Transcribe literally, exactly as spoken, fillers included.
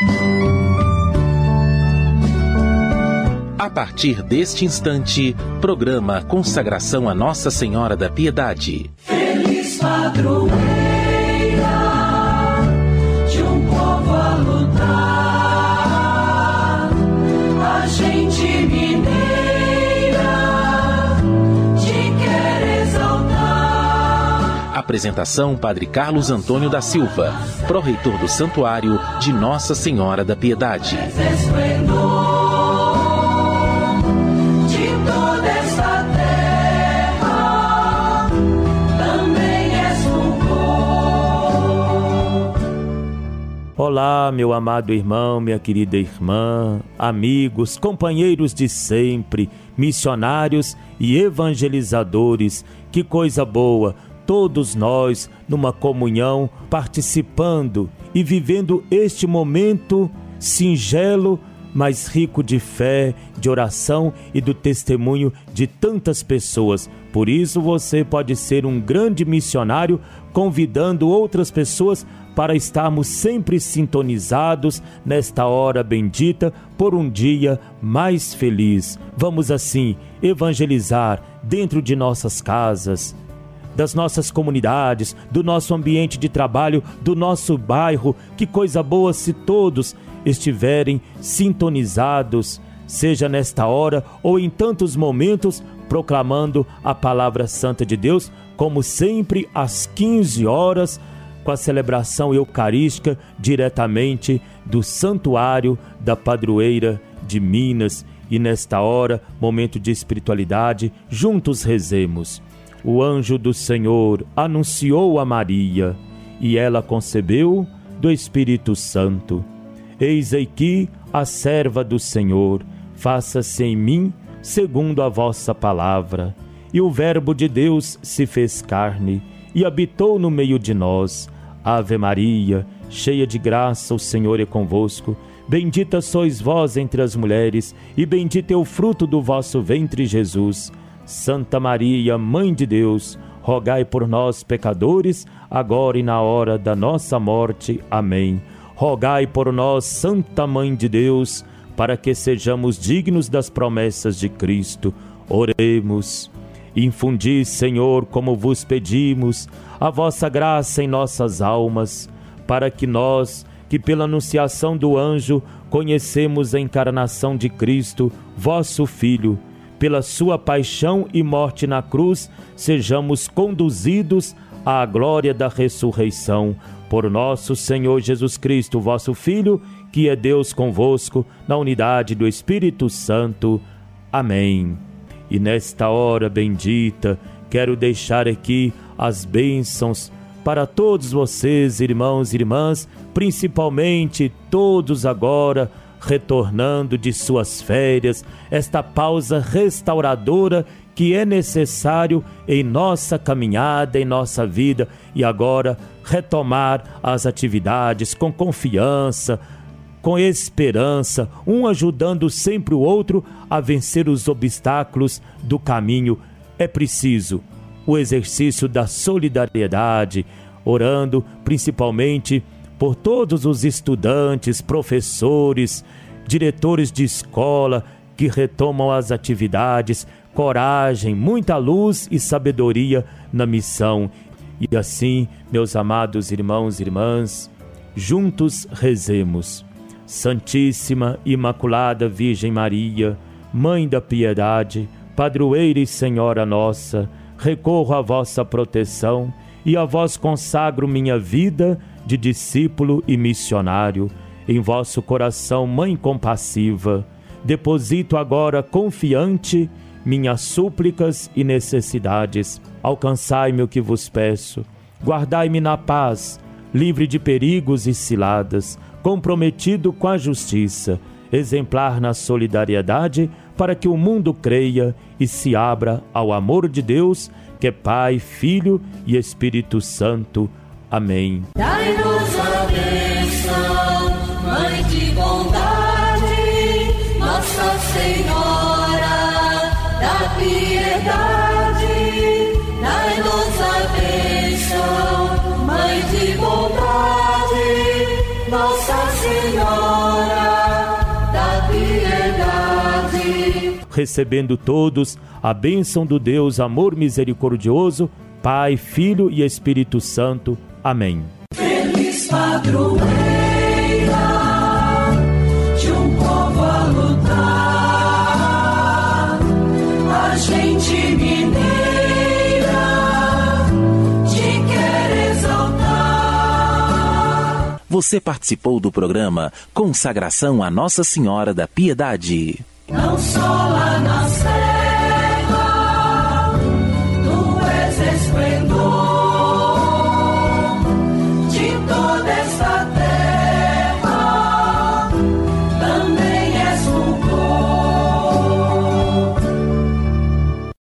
A partir deste instante, programa Consagração a Nossa Senhora da Piedade. Feliz padroeira de um povo a lutar, a gente mineira te quer exaltar. Apresentação: Padre Carlos Antônio da Silva, pró-reitor do Santuário de Nossa Senhora da Piedade. Olá, meu amado irmão, minha querida irmã, amigos, companheiros de sempre, missionários e evangelizadores. Que coisa boa, todos nós numa comunhão, participando e vivendo este momento singelo, mas rico de fé, de oração e do testemunho de tantas pessoas. Por isso você pode ser um grande missionário, convidando outras pessoas para estarmos sempre sintonizados nesta hora bendita por um dia mais feliz. Vamos assim evangelizar dentro de nossas casas, das nossas comunidades, do nosso ambiente de trabalho, do nosso bairro. Que coisa boa se todos estiverem sintonizados, seja nesta hora ou em tantos momentos, proclamando a palavra santa de Deus, como sempre às quinze horas, com a celebração eucarística diretamente do Santuário da Padroeira de Minas. E nesta hora, momento de espiritualidade, juntos rezemos. O anjo do Senhor anunciou a Maria, e ela concebeu do Espírito Santo. Eis aqui a serva do Senhor, faça-se em mim segundo a vossa palavra. E o Verbo de Deus se fez carne e habitou no meio de nós. Ave Maria, cheia de graça, o Senhor é convosco. Bendita sois vós entre as mulheres, e bendito é o fruto do vosso ventre, Jesus. Santa Maria, Mãe de Deus, rogai por nós, pecadores, agora e na hora da nossa morte. Amém. Rogai por nós, Santa Mãe de Deus, para que sejamos dignos das promessas de Cristo. Oremos. Infundi, Senhor, como vos pedimos, a vossa graça em nossas almas, para que nós, que pela anunciação do anjo conhecemos a encarnação de Cristo, vosso Filho, pela sua paixão e morte na cruz, sejamos conduzidos à glória da ressurreição. Por nosso Senhor Jesus Cristo, vosso Filho, que é Deus convosco, na unidade do Espírito Santo. Amém. E nesta hora bendita, quero deixar aqui as bênçãos para todos vocês, irmãos e irmãs, principalmente todos agora retornando de suas férias, esta pausa restauradora que é necessário em nossa caminhada, em nossa vida, e agora retomar as atividades com confiança, com esperança, um ajudando sempre o outro a vencer os obstáculos do caminho. É preciso o exercício da solidariedade, orando principalmente por todos os estudantes, professores, diretores de escola que retomam as atividades, coragem, muita luz e sabedoria na missão. E assim, meus amados irmãos e irmãs, juntos rezemos. Santíssima Imaculada Virgem Maria, Mãe da Piedade, Padroeira e Senhora nossa, recorro à vossa proteção e a vós consagro minha vida de discípulo e missionário. Em vosso coração, Mãe compassiva, deposito agora confiante minhas súplicas e necessidades. Alcançai-me o que vos peço, guardai-me na paz, livre de perigos e ciladas, comprometido com a justiça, exemplar na solidariedade, para que o mundo creia e se abra ao amor de Deus, que é Pai, Filho e Espírito Santo. Amém. Dai-nos a bênção, Mãe de bondade, Nossa Senhora da Piedade. Dai-nos a bênção, Mãe de bondade, Nossa Senhora recebendo todos a bênção do Deus amor misericordioso, Pai, Filho e Espírito Santo. Amém. Feliz padroeira de um povo a lutar, a gente mineira te quer exaltar. Você participou do programa Consagração a Nossa Senhora da Piedade. Não só lá na Sé